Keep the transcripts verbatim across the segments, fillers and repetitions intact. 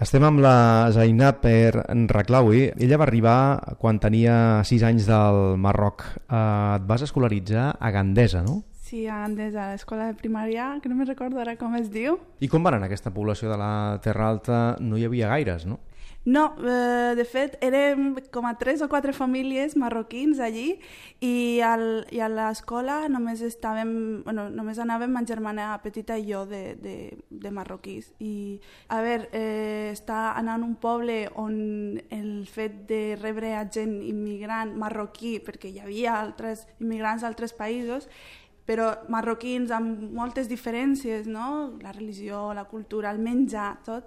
Estem amb la Zainab Raklaoui. Ella va arribar quan tenia sis anys del Marroc. Eh, et vas escolaritzar a Gandesa, no? Sí, a Gandesa, a l'escola de primària, que no me'n recordo ara com es diu. I com van en aquesta població de la Terra Alta? No hi havia gaires, no? No, eh, de fet, érem com a tres o quatre famílies marroquins allí i, al, i a l'escola només estàvem, bueno, només anàvem ma germana petita i jo de, de, de marroquís. I, a veure, eh, està anant a un poble on el fet de rebre a gent immigrant marroquí, perquè hi havia altres immigrants d'altres països, però marroquins amb moltes diferències, no? La religió, la cultura, el menjar, tot.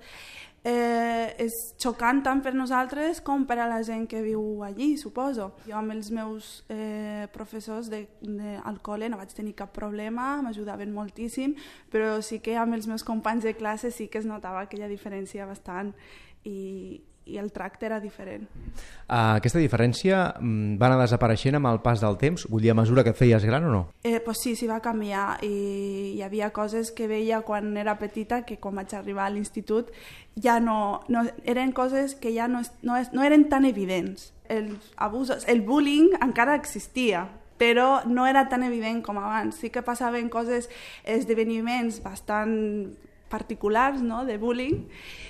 Eh, és xocant tant per nosaltres com per a la gent que viu allí, suposo. Jo amb els meus eh, professors de, de, al col·le no vaig tenir cap problema, m'ajudaven moltíssim, però sí que amb els meus companys de classe sí que es notava aquella diferència bastant i, i el tracte era diferent. Uh, aquesta diferència va anar desapareixent amb el pas del temps? Vull dir, a mesura que et feies gran o no? Eh, pues sí, sí va canviar i hi havia coses que veia quan era petita que quan vaig arribar a l'institut ja no, no eren coses que ja no, no, no eren tan evidents. Els abusos, el bullying encara existia, però no era tan evident com abans. Sí que passaven coses, esdeveniments bastant particulars, no?, de bullying,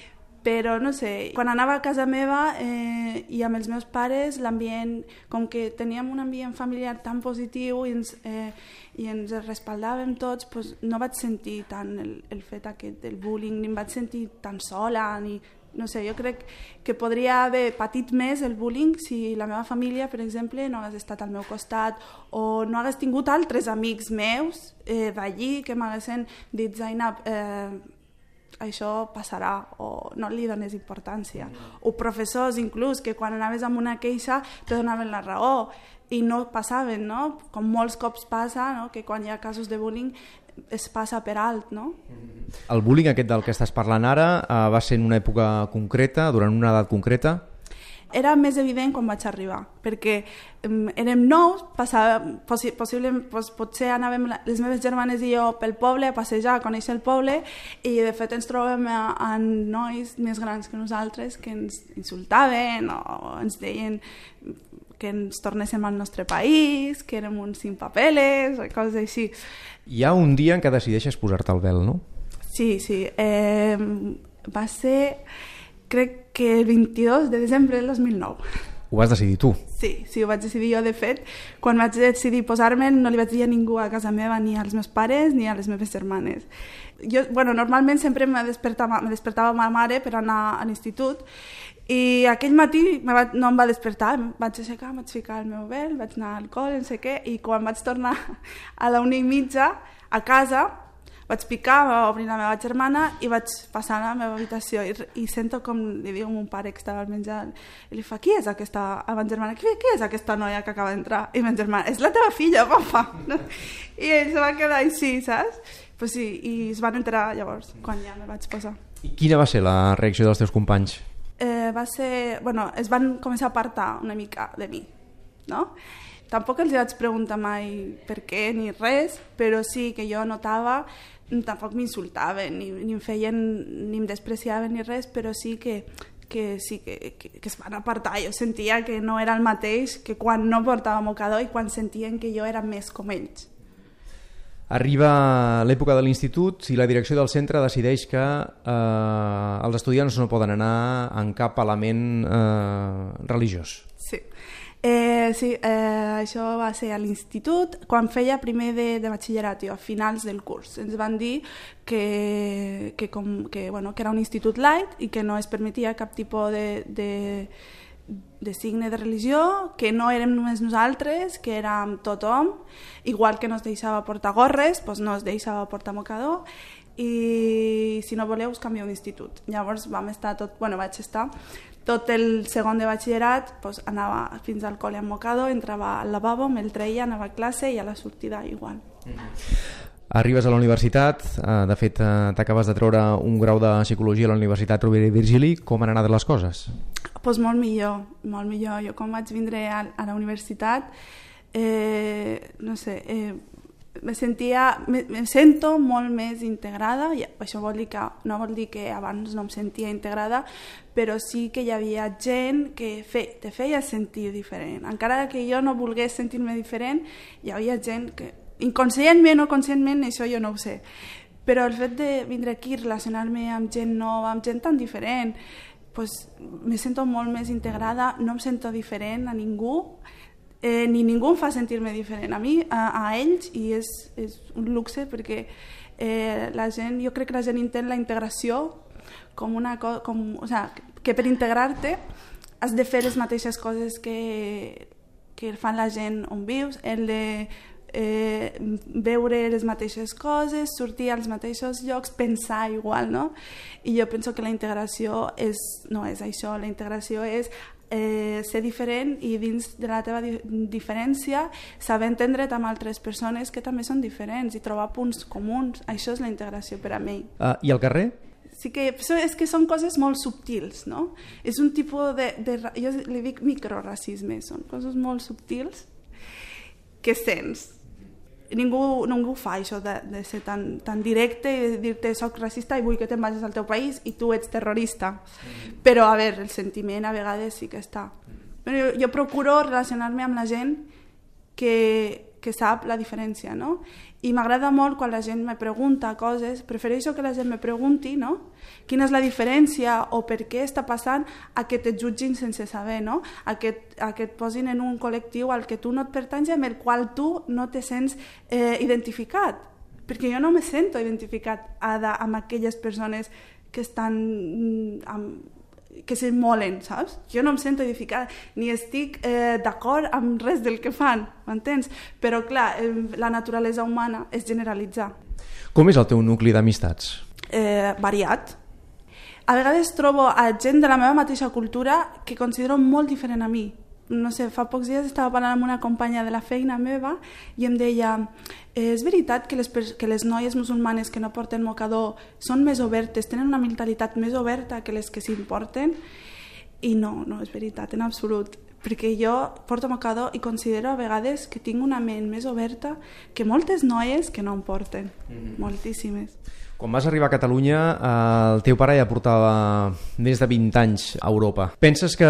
però no sé, quan anava a casa meva eh, i amb els meus pares, l'ambient, com que teníem un ambient familiar tan positiu i ens, eh, i ens respaldàvem tots, pues no vaig sentir tant el, el fet aquest del bullying, ni em vaig sentir tan sola, ni, no sé, jo crec que podria haver patit més el bullying si la meva família, per exemple, no hagués estat al meu costat o no hagués tingut altres amics meus eh, d'allí que m'haguessin dit, Zainab, eh, això passarà, o no li dones importància. O professors, inclús, que quan anaves amb una queixa te donaven la raó i no passaven, no? Com molts cops passa, no?, que quan hi ha casos de bullying es passa per alt, no? El bullying aquest del que estàs parlant ara eh, va ser en una època concreta, durant una edat concreta? Era més evident quan vaig arribar, perquè um, érem nous, passava, possi possible, pos, potser anàvem les meves germanes i jo pel poble a passejar, a conèixer el poble, i de fet ens trobem a, a nois més grans que nosaltres que ens insultaven o ens deien que ens tornéssim al nostre país, que érem uns sin papeles, o coses així. Hi ha un dia en què decideixes posar-te el vel, no? Sí, sí. Eh, va ser... crec que el vint-i-dos de desembre del dos mil nou. Ho vas decidir tu? Sí, sí, ho vaig decidir jo. De fet, quan vaig decidir posar-me no li vaig dir a ningú a casa meva, ni als meus pares ni a les meves germanes. Jo, bueno, normalment sempre me despertava, me despertava ma mare per anar a l'institut i aquell matí me va, no em va despertar, em vaig aixecar, em vaig ficar el meu vel, vaig anar al col, no sé què, i quan vaig tornar a la una i mitja a casa vaig picar, va obrir la meva germana i vaig passar a la meva habitació i, i sento com li diu a mon pare que estava al menjar i li fa, qui és aquesta, a ma germana, qui, qui és aquesta noia que acaba d'entrar? I ma germana, és la teva filla, papa! I ell se va quedar així, saps? Pues sí, i es van enterar llavors, quan ja me vaig posar. I quina va ser la reacció dels teus companys? Eh, va ser, bueno, es van començar a apartar una mica de mi, no? Tampoc els vaig preguntar mai per què ni res, però sí que jo notava, tampoc m'insultaven, ni, ni em feien, ni em despreciaven ni res, però sí que, que, sí que, que, que es van apartar. Jo sentia que no era el mateix que quan no portava mocador i quan sentien que jo era més com ells. Arriba l'època de l'institut i la direcció del centre decideix que eh, els estudiants no poden anar en cap element eh, religiós. Sí. Eh, sí, eh, això va ser a l'institut quan feia primer de, de batxillerat, a finals del curs. Ens van dir que, que, com, que, bueno, que era un institut light i que no es permetia cap tipus de, de, de signe de religió, que no érem només nosaltres, que érem tothom, igual que no es deixava portar gorres, doncs no es deixava portar mocador, i si no voleu us canvieu d'institut. Llavors vam estar tot, bueno, vaig estar tot el segon de batxillerat, doncs anava fins al col·le amb mocador, entrava al lavabo, me'l treia, anava a classe i a la sortida igual. Arribes a la universitat, de fet t'acabes de treure un grau de psicologia a la Universitat Rovira i Virgili, com han anat les coses? Doncs molt millor, molt millor. Jo quan vaig vindre a, a la universitat, eh, no sé, eh, me sentia, me, me sento molt més integrada, i això vol dir que, no vol dir que abans no em sentia integrada, però sí que hi havia gent que fe, te feia sentir diferent. Encara que jo no volgués sentir-me diferent, hi havia gent que, inconscientment o conscientment, això jo no ho sé, però el fet de vindre aquí i relacionar-me amb gent nova, amb gent tan diferent, pues, me sento molt més integrada, no em sento diferent a ningú, eh, ni ningú em fa sentir-me diferent a mi, a, a ells, i és, és un luxe perquè eh, la gent, jo crec que la gent entén la integració com una cosa, com, o sea, que per integrar-te has de fer les mateixes coses que, que fan la gent on vius, el de Eh, veure les mateixes coses, sortir als mateixos llocs, pensar igual, no? I jo penso que la integració és, no és això, la integració és eh, ser diferent i dins de la teva di diferència saber entendre't amb altres persones que també són diferents i trobar punts comuns. Això és la integració per a mi. Uh, I al carrer? Sí que, és que són coses molt subtils, no? És un tipus de, de jo li dic microracisme, són coses molt subtils que sents. Ningú, ningú fa això de, de ser tan, tan directe i de dir-te soc racista i vull que te'n vagis al teu país i tu ets terrorista. Mm. Però, a veure, el sentiment a vegades sí que està. Però jo, jo procuro relacionar-me amb la gent que, que sap la diferència, no? I m'agrada molt quan la gent me pregunta coses, prefereixo que la gent me pregunti, no? Quina és la diferència o per què està passant a que te jutgin sense saber, no? A que, a que et posin en un col·lectiu al que tu no et pertanys i amb el qual tu no te sents eh, identificat. Perquè jo no me sento identificat Ada, amb aquelles persones que estan amb, que s'immolen, saps? Jo no em sento identificada, ni estic eh, d'acord amb res del que fan, m'entens? Però, clar, eh, la naturalesa humana és generalitzar. Com és el teu nucli d'amistats? Eh, variat. A vegades trobo a gent de la meva mateixa cultura que considero molt diferent a mi. No sé, fa pocs dies estava parlant amb una companya de la feina meva i em deia eh, és veritat que les, que les noies musulmanes que no porten mocador són més obertes, tenen una mentalitat més oberta que les que s'importen? I no, no és veritat en absolut, perquè jo porto mocador i considero a vegades que tinc una ment més oberta que moltes noies que no en porten, mm-hmm. moltíssimes. Quan vas arribar a Catalunya, el teu pare ja portava més de vint anys a Europa. Penses que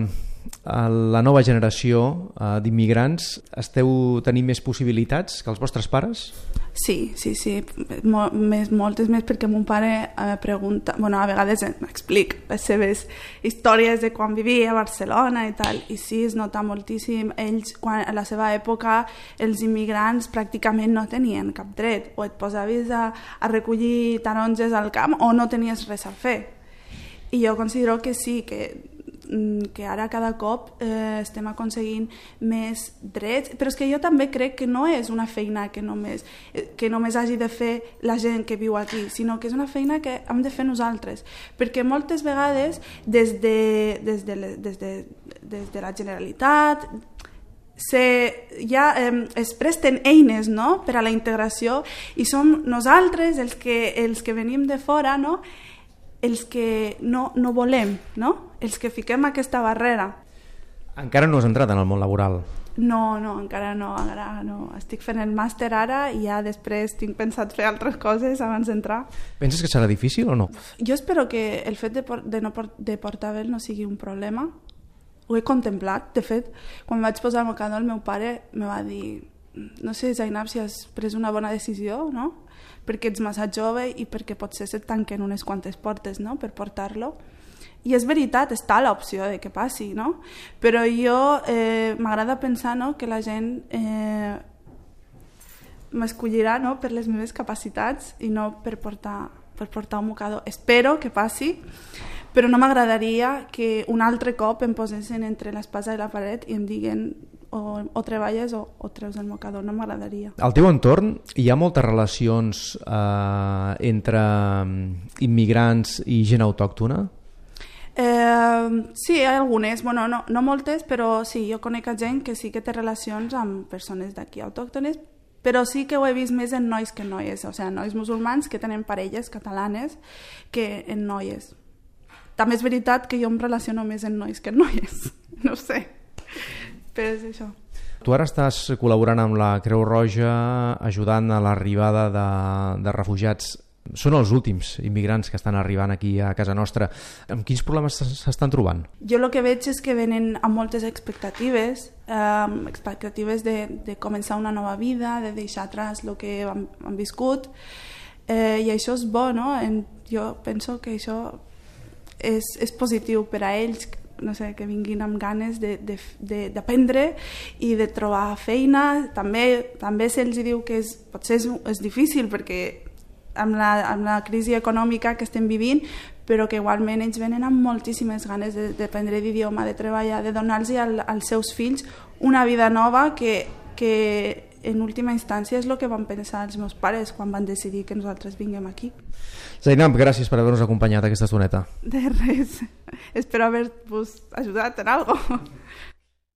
la nova generació d'immigrants esteu tenint més possibilitats que els vostres pares? Sí, sí, sí, Mol, més, moltes més, perquè mon pare eh, pregunta, bueno, a vegades m'explica les seves històries de quan vivia a Barcelona i tal, i sí, es nota moltíssim. Ells, quan, a la seva època, els immigrants pràcticament no tenien cap dret, o et posaves a, a recollir taronges al camp o no tenies res a fer. I jo considero que sí, que que ara cada cop eh, estem aconseguint més drets, però és que jo també crec que no és una feina que només, que només hagi de fer la gent que viu aquí, sinó que és una feina que hem de fer nosaltres, perquè moltes vegades des de, des de, des de, des de la Generalitat se, ja eh, es presten eines, no?, per a la integració, i som nosaltres els que, els que venim de fora, no?, els que no, no volem, no? Els que fiquem aquesta barrera. Encara no has entrat en el món laboral? No, no, encara no, encara no. Estic fent el màster ara i ja després tinc pensat fer altres coses abans d'entrar. Penses que serà difícil o no? Jo espero que el fet de, por, de, no por, de portar vel no sigui un problema. Ho he contemplat. De fet, quan vaig posar el mocador, el meu pare me va dir no sé, Zainab, si has pres una bona decisió, no?, perquè ets massa jove i perquè potser se't tanquen unes quantes portes, no?, per portar-lo. I és veritat, està l'opció de que passi, no? Però jo eh, m'agrada pensar, no?, que la gent eh, m'escollirà, no?, per les meves capacitats i no per portar, per portar un mocador. Espero que passi, però no m'agradaria que un altre cop em posessin entre l'espasa i la paret i em diguen o, o treballes o, o treus el mocador. No m'agradaria. Al teu entorn hi ha moltes relacions eh, entre immigrants i gent autòctona? Eh, sí, hi ha algunes, bueno, no, no moltes, però sí, jo conec gent que sí que té relacions amb persones d'aquí autòctones, però sí que ho he vist més en nois que en noies, o sigui, nois musulmans que tenen parelles catalanes que en noies. També és veritat que jo em relaciono més en nois que en noies, no sé, però és això. Tu ara estàs col·laborant amb la Creu Roja, ajudant a l'arribada de, de refugiats. Són els últims immigrants que estan arribant aquí a casa nostra. Amb quins problemes s'estan trobant? Jo el que veig és que venen amb moltes expectatives, eh, expectatives de, de començar una nova vida, de deixar atrás el que han, han viscut, eh, i això és bo, no? En, jo penso que això és, és positiu per a ells, no sé, que vinguin amb ganes d'aprendre i de trobar feina. També, també se'ls diu que és, potser és, és difícil perquè amb la, amb la crisi econòmica que estem vivint, però que igualment ells venen amb moltíssimes ganes d'aprendre d'idioma, de treballar, de donar-los al, als seus fills una vida nova que, que en última instància és el que van pensar els meus pares quan van decidir que nosaltres vinguem aquí. Zainab, gràcies per haver-nos acompanyat aquesta estoneta. De res. Espero haver-vos ajudat en algo.